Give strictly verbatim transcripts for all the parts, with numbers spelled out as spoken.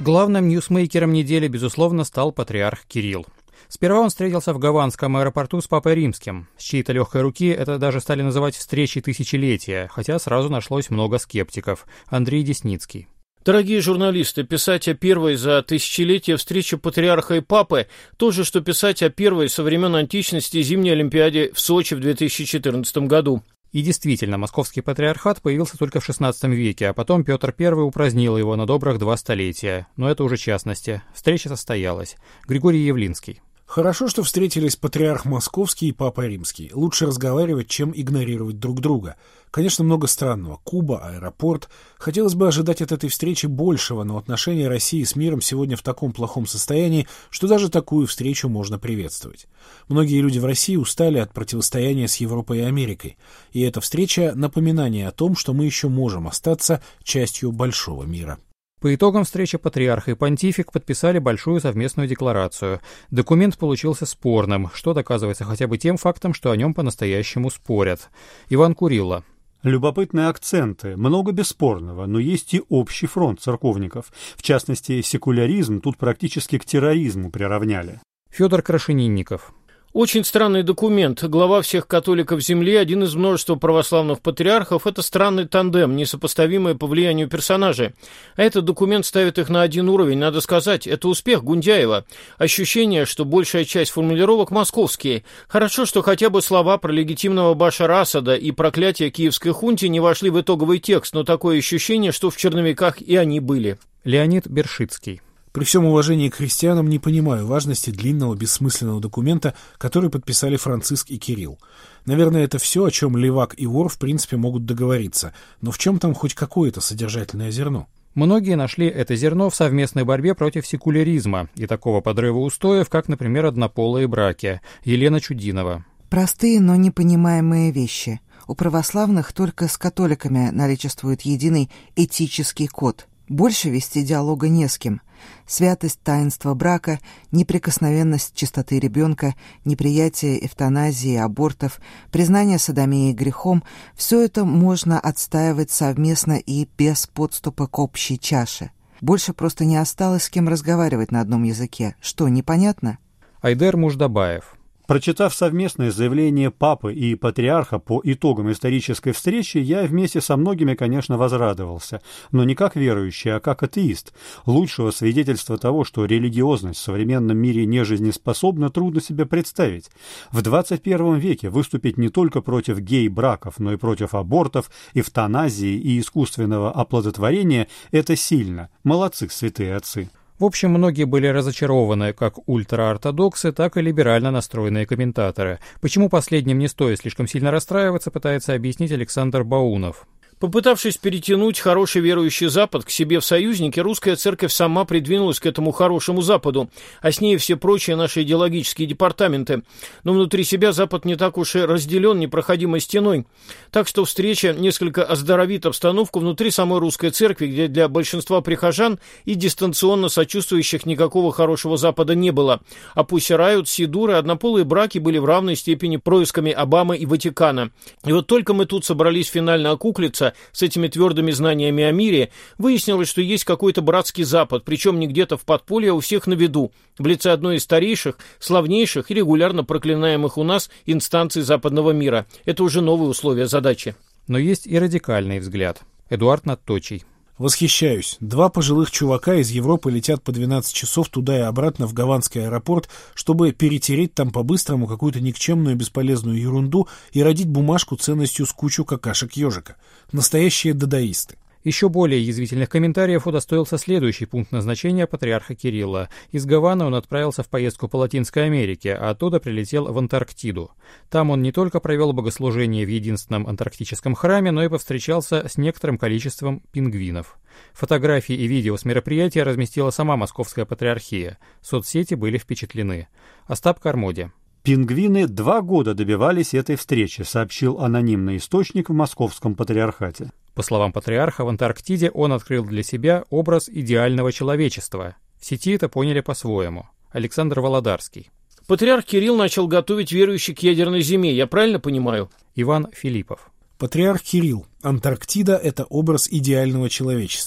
Главным ньюсмейкером недели, безусловно, стал патриарх Кирилл. Сперва он встретился в гаванском аэропорту с Папой Римским. С чьей-то легкой руки это даже стали называть встречей тысячелетия, хотя сразу нашлось много скептиков. Андрей Десницкий. Дорогие журналисты, писать о первой за тысячелетие встрече патриарха и папы – то же, что писать о первой со времен античности зимней Олимпиаде в Сочи в две тысячи четырнадцатом году. И действительно, московский патриархат появился только в шестнадцатом веке, а потом Петр Первый упразднил его на добрых два столетия. Но это уже частности. Встреча состоялась. Григорий Явлинский. Хорошо, что встретились патриарх Московский и Папа Римский. Лучше разговаривать, чем игнорировать друг друга. Конечно, много странного. Куба, аэропорт. Хотелось бы ожидать от этой встречи большего, но отношения России с миром сегодня в таком плохом состоянии, что даже такую встречу можно приветствовать. Многие люди в России устали от противостояния с Европой и Америкой. И эта встреча — напоминание о том, что мы еще можем остаться частью большого мира. По итогам встречи патриарх и понтифик подписали большую совместную декларацию. Документ получился спорным, что доказывается хотя бы тем фактом, что о нем по-настоящему спорят. Иван Курило. Любопытные акценты, много бесспорного, но есть и общий фронт церковников. В частности, секуляризм тут практически к терроризму приравняли. Федор Крашенинников. Очень странный документ. Глава всех католиков земли, один из множества православных патриархов, это странный тандем, несопоставимый по влиянию персонажей. А этот документ ставит их на один уровень, надо сказать, это успех Гундяева. Ощущение, что большая часть формулировок московские. Хорошо, что хотя бы слова про легитимного Башара Асада и проклятие киевской хунте не вошли в итоговый текст, но такое ощущение, что в черновиках и они были. Леонид Бершицкий. При всем уважении к христианам не понимаю важности длинного бессмысленного документа, который подписали Франциск и Кирилл. Наверное, это все, о чем левак и вор в принципе могут договориться, но в чем там хоть какое-то содержательное зерно? Многие нашли это зерно в совместной борьбе против секуляризма и такого подрыва устоев, как, например, однополые браки. Елена Чудинова. Простые, но непонимаемые вещи. У православных только с католиками наличествует единый этический код. Больше вести диалога не с кем. Святость таинства брака, неприкосновенность чистоты ребенка, неприятие эвтаназии, абортов, признание содомии грехом – все это можно отстаивать совместно и без подступа к общей чаше. Больше просто не осталось с кем разговаривать на одном языке. Что, непонятно? Айдер Муждабаев. Прочитав совместное заявление папы и патриарха по итогам исторической встречи, я вместе со многими, конечно, возрадовался, но не как верующий, а как атеист. Лучшего свидетельства того, что религиозность в современном мире не жизнеспособна, трудно себе представить. В двадцать первом веке выступить не только против гей-браков, но и против абортов, эвтаназии и искусственного оплодотворения – это сильно. Молодцы, святые отцы. В общем, многие были разочарованы, как ультраортодоксы, так и либерально настроенные комментаторы. Почему последним не стоит слишком сильно расстраиваться, пытается объяснить Александр Баунов. Попытавшись перетянуть хороший верующий Запад к себе в союзники, русская церковь сама придвинулась к этому хорошему Западу, а с ней все прочие наши идеологические департаменты. Но внутри себя Запад не так уж и разделен непроходимой стеной. Так что встреча несколько оздоровит обстановку внутри самой русской церкви, где для большинства прихожан и дистанционно сочувствующих никакого хорошего Запада не было. А пусть рают, сидуры, однополые браки были в равной степени происками Обамы и Ватикана. И вот только мы тут собрались финально окуклиться с этими твердыми знаниями о мире, выяснилось, что есть какой-то братский Запад, причем не где-то в подполье, а у всех на виду, в лице одной из старейших, славнейших и регулярно проклинаемых у нас инстанций западного мира. Это уже новые условия задачи. Но есть и радикальный взгляд. Эдуард Надточий. Восхищаюсь. Два пожилых чувака из Европы летят по двенадцать часов туда и обратно в гаванский аэропорт, чтобы перетереть там по-быстрому какую-то никчемную бесполезную ерунду и родить бумажку ценностью с кучу какашек ежика. Настоящие дадаисты. Еще более язвительных комментариев удостоился следующий пункт назначения патриарха Кирилла. Из Гаваны он отправился в поездку по Латинской Америке, а оттуда прилетел в Антарктиду. Там он не только провел богослужение в единственном антарктическом храме, но и повстречался с некоторым количеством пингвинов. Фотографии и видео с мероприятия разместила сама Московская патриархия. Соцсети были впечатлены. Остап Кармоди. Пингвины два года добивались этой встречи, сообщил анонимный источник в Московском патриархате. По словам патриарха, в Антарктиде он открыл для себя образ идеального человечества. В сети это поняли по-своему. Александр Володарский. Патриарх Кирилл начал готовить верующих к ядерной зиме, я правильно понимаю? Иван Филиппов. Патриарх Кирилл. Антарктида – это образ идеального человечества.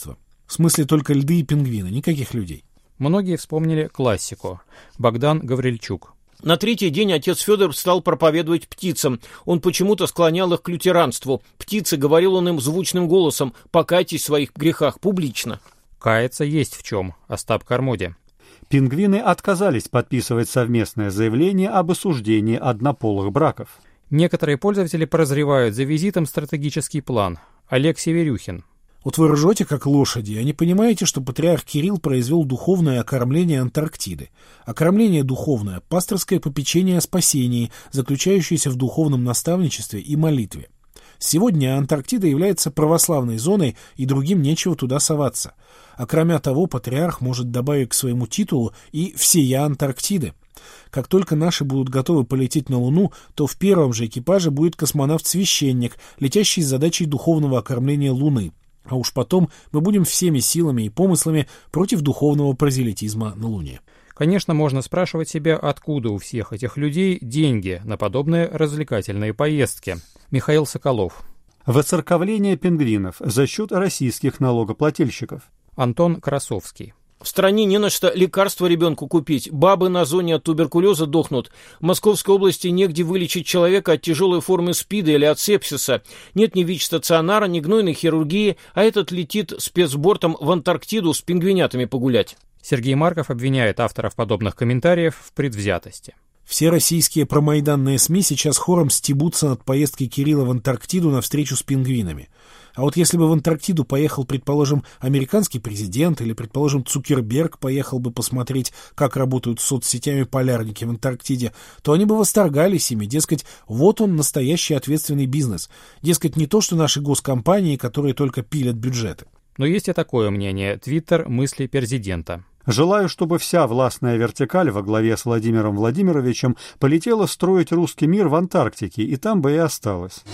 В смысле только льды и пингвины, никаких людей. Многие вспомнили классику. Богдан Гаврильчук. На третий день отец Федор стал проповедовать птицам. Он почему-то склонял их к лютеранству. Птицы, говорил он им звучным голосом, покайтесь в своих грехах публично. Каяться есть в чем. Остап Кармоди. Пингвины отказались подписывать совместное заявление об осуждении однополых браков. Некоторые пользователи прозревают за визитом стратегический план. Олег Северюхин. Вот вы ржете, как лошади, а не понимаете, что патриарх Кирилл произвел духовное окормление Антарктиды. Окормление духовное – пасторское попечение о спасении, заключающееся в духовном наставничестве и молитве. Сегодня Антарктида является православной зоной, и другим нечего туда соваться. А кроме того, патриарх может добавить к своему титулу и «всея Антарктиды». Как только наши будут готовы полететь на Луну, то в первом же экипаже будет космонавт-священник, летящий с задачей духовного окормления Луны. А уж потом мы будем всеми силами и помыслами против духовного прозелитизма на Луне. Конечно, можно спрашивать себя, откуда у всех этих людей деньги на подобные развлекательные поездки. Михаил Соколов. Воцерковление пингвинов за счет российских налогоплательщиков. Антон Красовский. В стране не на что лекарства ребенку купить. Бабы на зоне от туберкулеза дохнут. В Московской области негде вылечить человека от тяжелой формы СПИДа или от сепсиса. Нет ни ВИЧ-стационара, ни гнойной хирургии, а этот летит спецбортом в Антарктиду с пингвинятами погулять. Сергей Марков обвиняет авторов подобных комментариев в предвзятости. Все российские промайданные СМИ сейчас хором стебутся над поездкой Кирилла в Антарктиду на встречу с пингвинами. А вот если бы в Антарктиду поехал, предположим, американский президент или, предположим, Цукерберг поехал бы посмотреть, как работают с соцсетями полярники в Антарктиде, то они бы восторгались ими, дескать, вот он настоящий ответственный бизнес. Дескать, не то, что наши госкомпании, которые только пилят бюджеты. Но есть и такое мнение. Твиттер «Мысли президента». Желаю, чтобы вся властная вертикаль во главе с Владимиром Владимировичем полетела строить русский мир в Антарктике, и там бы и осталась.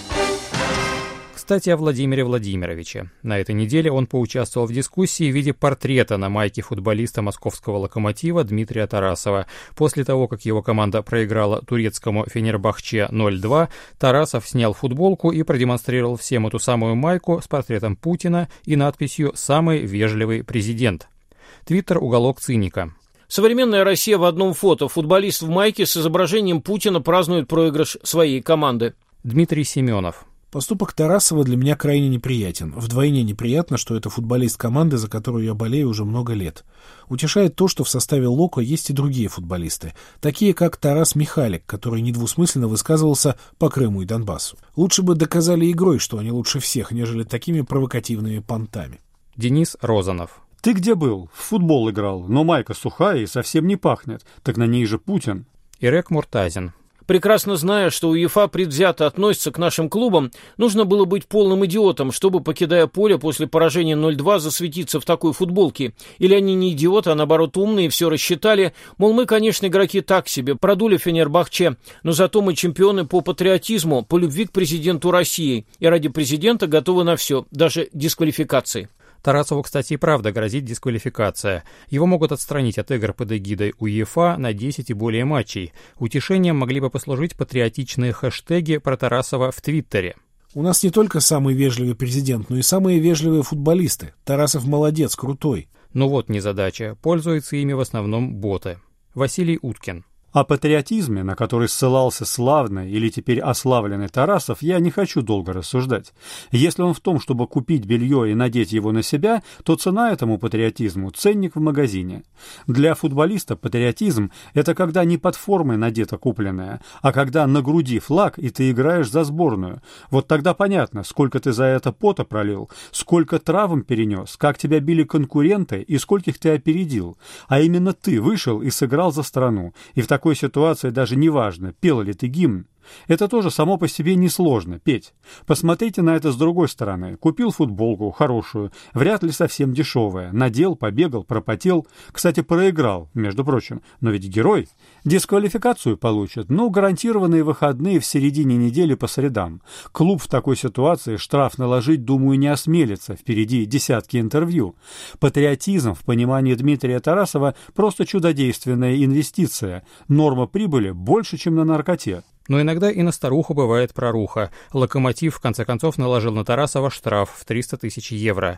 Кстати, о Владимире Владимировиче. На этой неделе он поучаствовал в дискуссии в виде портрета на майке футболиста московского «Локомотива» Дмитрия Тарасова. После того, как его команда проиграла турецкому «Фенербахче» ноль два, Тарасов снял футболку и продемонстрировал всем эту самую майку с портретом Путина и надписью «Самый вежливый президент». Твиттер «Уголок циника». Современная Россия в одном фото. Футболист в майке с изображением Путина празднует проигрыш своей команды. Дмитрий Семенов. Поступок Тарасова для меня крайне неприятен. Вдвойне неприятно, что это футболист команды, за которую я болею уже много лет. Утешает то, что в составе «Локо» есть и другие футболисты, такие как Тарас Михалик, который недвусмысленно высказывался по Крыму и Донбассу. Лучше бы доказали игрой, что они лучше всех, нежели такими провокативными понтами. Денис Розанов. Ты где был? В футбол играл, но майка сухая и совсем не пахнет. Так на ней же Путин. Ирек Муртазин. Прекрасно зная, что УЕФА предвзято относится к нашим клубам, нужно было быть полным идиотом, чтобы, покидая поле после поражения ноль два, засветиться в такой футболке. Или они не идиоты, а наоборот умные, все рассчитали. Мол, мы, конечно, игроки так себе, продули Фенербахче, но зато мы чемпионы по патриотизму, по любви к президенту России. И ради президента готовы на все, даже дисквалификации. Тарасову, кстати, и правда грозит дисквалификация. Его могут отстранить от игр под эгидой УЕФА на десять и более матчей. Утешением могли бы послужить патриотичные хэштеги про Тарасова в Твиттере. У нас не только самый вежливый президент, но и самые вежливые футболисты. Тарасов молодец, крутой. Ну вот незадача. Пользуются ими в основном боты. Василий Уткин. О патриотизме, на который ссылался славный или теперь ославленный Тарасов, я не хочу долго рассуждать. Если он в том, чтобы купить белье и надеть его на себя, то цена этому патриотизму – ценник в магазине. Для футболиста патриотизм – это когда не под формой надето купленное, а когда на груди флаг, и ты играешь за сборную. Вот тогда понятно, сколько ты за это пота пролил, сколько травм перенес, как тебя били конкуренты и скольких ты опередил. А именно ты вышел и сыграл за страну, и в таком В такой ситуации даже не важно, пел ли ты гимн. Это тоже само по себе несложно, петь. Посмотрите на это с другой стороны. Купил футболку хорошую, вряд ли совсем дешевая. Надел, побегал, пропотел. Кстати, проиграл, между прочим. Но ведь герой. Дисквалификацию получит, но гарантированные выходные в середине недели по средам. Клуб в такой ситуации штраф наложить, думаю, не осмелится. Впереди десятки интервью. Патриотизм в понимании Дмитрия Тарасова просто чудодейственная инвестиция. Норма прибыли больше, чем на наркоте. Но иногда и на старуху бывает проруха. «Локомотив» в конце концов наложил на Тарасова штраф в триста тысяч евро.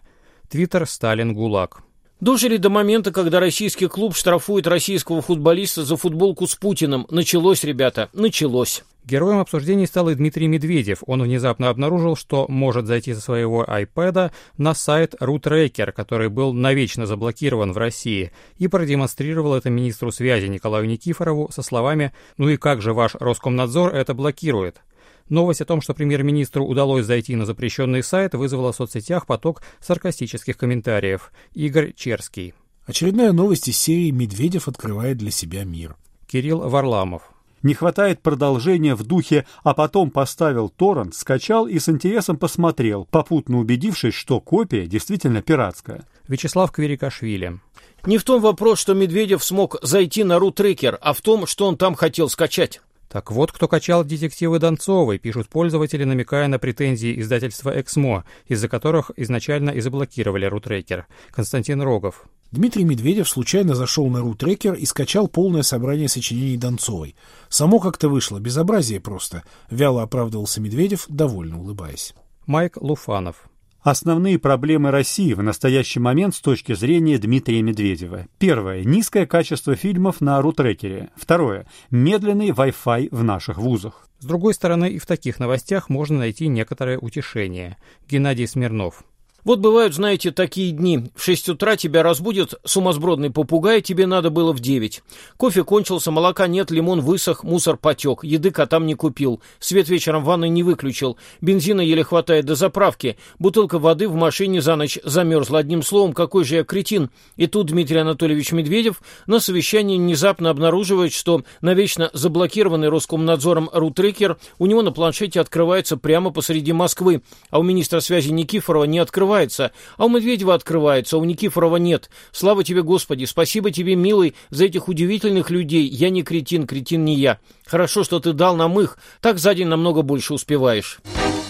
Твиттер «Сталин ГУЛАГ». Дожили до момента, когда российский клуб штрафует российского футболиста за футболку с Путиным. Началось, ребята, началось. Героем обсуждений стал и Дмитрий Медведев. Он внезапно обнаружил, что может зайти со своего айпэда на сайт RuTracker, который был навечно заблокирован в России, и продемонстрировал это министру связи Николаю Никифорову со словами «Ну и как же ваш Роскомнадзор это блокирует?». Новость о том, что премьер-министру удалось зайти на запрещенный сайт, вызвала в соцсетях поток саркастических комментариев. Игорь Черский. Очередная новость из серии «Медведев открывает для себя мир». Кирилл Варламов. Не хватает продолжения в духе «а потом поставил торрент, скачал и с интересом посмотрел, попутно убедившись, что копия действительно пиратская». Вячеслав Кверикашвили. Не в том вопрос, что Медведев смог зайти на RuTracker, а в том, что он там хотел скачать. Так вот, кто качал детективы Донцовой, пишут пользователи, намекая на претензии издательства «Эксмо», из-за которых изначально и заблокировали RuTracker. Константин Рогов. Дмитрий Медведев случайно зашел на RuTracker и скачал полное собрание сочинений Донцовой. Само как-то вышло, безобразие просто. Вяло оправдывался Медведев, довольно улыбаясь. Майк Луфанов. Основные проблемы России в настоящий момент с точки зрения Дмитрия Медведева. Первое. Низкое качество фильмов на RuTracker. Второе. Медленный Wi-Fi в наших вузах. С другой стороны, и в таких новостях можно найти некоторое утешение. Геннадий Смирнов. Вот бывают, знаете, такие дни. В шесть утра тебя разбудит сумасбродный попугай, тебе надо было в девять. Кофе кончился, молока нет, лимон высох, мусор потек, еды котам не купил, свет вечером в ванной не выключил, бензина еле хватает до заправки, бутылка воды в машине за ночь замерзла. Одним словом, какой же я кретин. И тут Дмитрий Анатольевич Медведев на совещании внезапно обнаруживает, что навечно заблокированный Роскомнадзором RuTracker у него на планшете открывается прямо посреди Москвы, а у министра связи Никифорова не открывается. А у Медведева открывается, а у Никифорова нет. Слава тебе, Господи, спасибо тебе, милый, за этих удивительных людей. Я не кретин, кретин не я. Хорошо, что ты дал нам их, так за день намного больше успеваешь.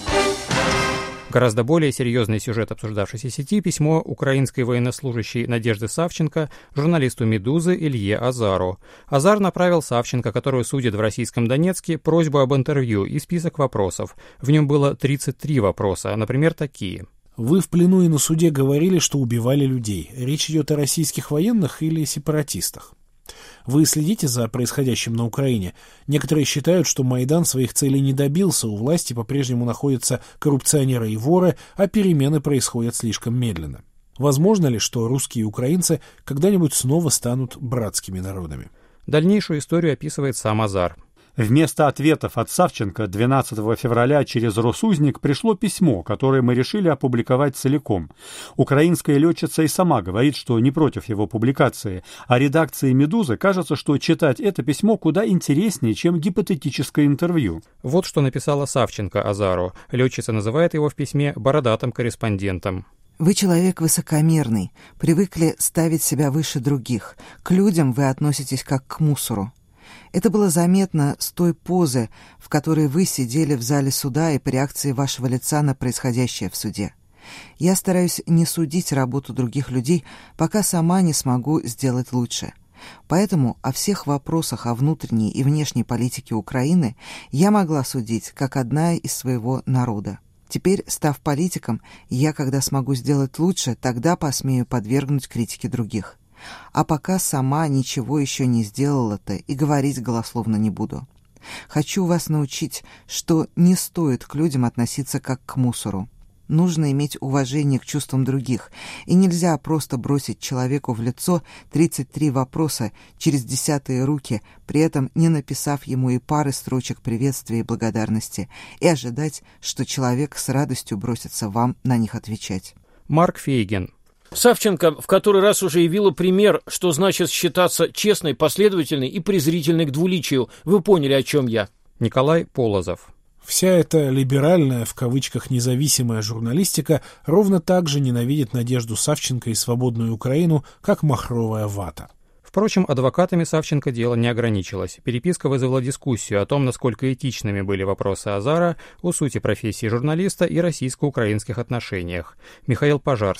Гораздо более серьезный сюжет обсуждавшейся сети — письмо украинской военнослужащей Надежды Савченко журналисту «Медузы» Илье Азару. Азар направил Савченко, которую судят в российском Донецке, просьбу об интервью и список вопросов. В нем было тридцать три вопроса, например, такие. Вы в плену и на суде говорили, что убивали людей. Речь идет о российских военных или сепаратистах? Вы следите за происходящим на Украине? Некоторые считают, что Майдан своих целей не добился, у власти по-прежнему находятся коррупционеры и воры, а перемены происходят слишком медленно. Возможно ли, что русские и украинцы когда-нибудь снова станут братскими народами? Дальнейшую историю описывает сам Азар. Вместо ответов от Савченко двенадцатого февраля через Росузник пришло письмо, которое мы решили опубликовать целиком. Украинская летчица и сама говорит, что не против его публикации, а редакции «Медузы» кажется, что читать это письмо куда интереснее, чем гипотетическое интервью. Вот что написала Савченко Азару. Летчица называет его в письме бородатым корреспондентом. Вы человек высокомерный, привыкли ставить себя выше других. К людям вы относитесь как к мусору. Это было заметно с той позы, в которой вы сидели в зале суда и по реакции вашего лица на происходящее в суде. Я стараюсь не судить работу других людей, пока сама не смогу сделать лучше. Поэтому о всех вопросах о внутренней и внешней политике Украины я могла судить как одна из своего народа. Теперь, став политиком, я, когда смогу сделать лучше, тогда посмею подвергнуть критике других. А пока сама ничего еще не сделала-то и говорить голословно не буду. Хочу вас научить, что не стоит к людям относиться как к мусору. Нужно иметь уважение к чувствам других, и нельзя просто бросить человеку в лицо тридцать три вопроса через десятые руки, при этом не написав ему и пары строчек приветствия и благодарности, и ожидать, что человек с радостью бросится вам на них отвечать. Марк Фейгин. Савченко в который раз уже явила пример, что значит считаться честной, последовательной и презрительной к двуличию. Вы поняли, о чем я. Николай Полозов. Вся эта либеральная, в кавычках, независимая журналистика ровно так же ненавидит Надежду Савченко и свободную Украину, как махровая вата. Впрочем, адвокатами Савченко дело не ограничилось. Переписка вызвала дискуссию о том, насколько этичными были вопросы Азара, о сути профессии журналиста и российско-украинских отношениях. Михаил Пожарский.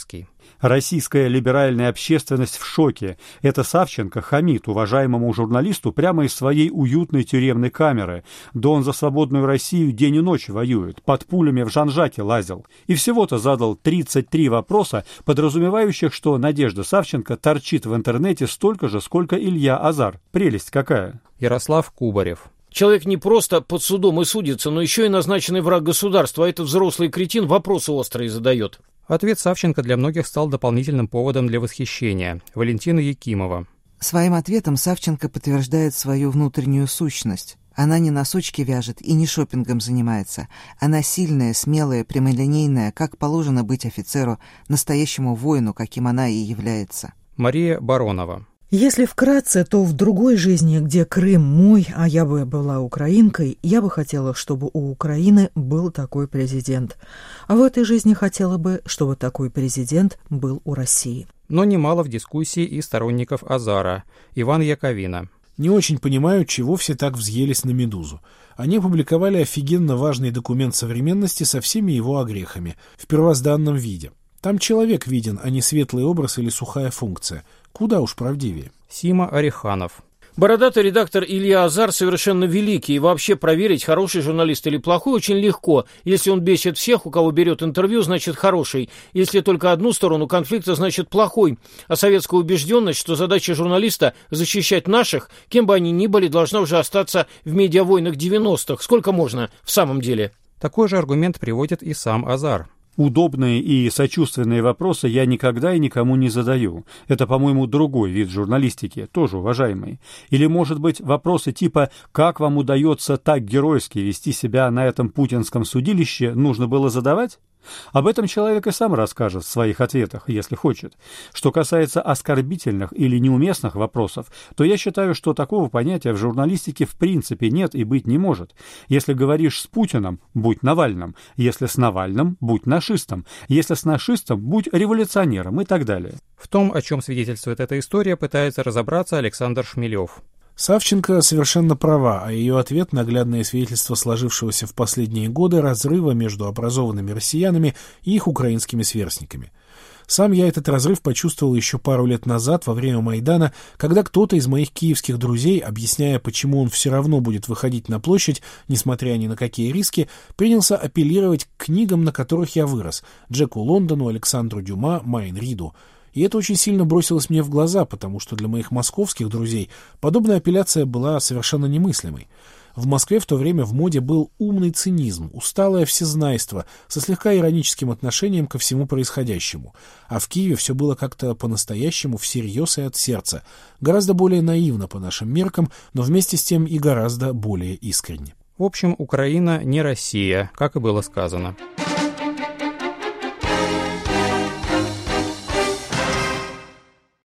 Российская либеральная общественность в шоке. Это Савченко хамит уважаемому журналисту прямо из своей уютной тюремной камеры. Да он за свободную Россию день и ночь воюет, под пулями в Жан-Жаке лазил. И всего-то задал тридцать три вопроса, подразумевающих, что Надежда Савченко торчит в интернете столько же, сколько Илья Азар. Прелесть какая. Ярослав Кубарев. Человек не просто под судом и судится, но еще и назначенный враг государства, а этот взрослый кретин вопросы острые задает. Ответ Савченко для многих стал дополнительным поводом для восхищения. Валентина Якимова. Своим ответом Савченко подтверждает свою внутреннюю сущность. Она не носочки вяжет и не шопингом занимается. Она сильная, смелая, прямолинейная, как положено быть офицеру, настоящему воину, каким она и является. Мария Баронова. Если вкратце, то в другой жизни, где Крым мой, а я бы была украинкой, я бы хотела, чтобы у Украины был такой президент. А в этой жизни хотела бы, чтобы такой президент был у России. Но немало в дискуссии и сторонников Азара. Иван Яковина. Не очень понимаю, чего все так взъелись на «Медузу». Они опубликовали офигенно важный документ современности со всеми его огрехами, в первозданном виде. Там человек виден, а не светлый образ или сухая функция. Куда уж правдивее. Сима Ореханов. Бородатый редактор Илья Азар совершенно великий, и вообще проверить, хороший журналист или плохой, очень легко. Если он бесит всех, у кого берет интервью, значит хороший. Если только одну сторону конфликта, значит плохой. А советская убежденность, что задача журналиста защищать наших, кем бы они ни были, должна уже остаться в медиавойнах девяностых. Сколько можно в самом деле? Такой же аргумент приводит и сам Азар. Удобные и сочувственные вопросы я никогда и никому не задаю. Это, по-моему, другой вид журналистики, тоже уважаемый. Или, может быть, вопросы типа «Как вам удается так геройски вести себя на этом путинском судилище?» нужно было задавать? Об этом человек и сам расскажет в своих ответах, если хочет. Что касается оскорбительных или неуместных вопросов, то я считаю, что такого понятия в журналистике в принципе нет и быть не может. Если говоришь с Путиным, будь Навальным. Если с Навальным, будь нашистом. Если с нашистом, будь революционером и так далее. В том, о чем свидетельствует эта история, пытается разобраться Александр Шмелев. Савченко совершенно права, а ее ответ – наглядное свидетельство сложившегося в последние годы разрыва между образованными россиянами и их украинскими сверстниками. Сам я этот разрыв почувствовал еще пару лет назад во время Майдана, когда кто-то из моих киевских друзей, объясняя, почему он все равно будет выходить на площадь, несмотря ни на какие риски, принялся апеллировать к книгам, на которых я вырос – Джеку Лондону, Александру Дюма, Майн Риду. И это очень сильно бросилось мне в глаза, потому что для моих московских друзей подобная апелляция была совершенно немыслимой. В Москве в то время в моде был умный цинизм, усталое всезнайство со слегка ироническим отношением ко всему происходящему. А в Киеве все было как-то по-настоящему всерьез и от сердца, гораздо более наивно по нашим меркам, но вместе с тем и гораздо более искренне. В общем, Украина не Россия, как и было сказано.